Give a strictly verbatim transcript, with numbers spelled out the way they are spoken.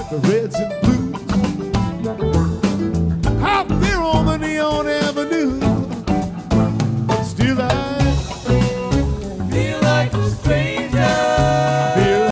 the reds and blues. Out there on the neon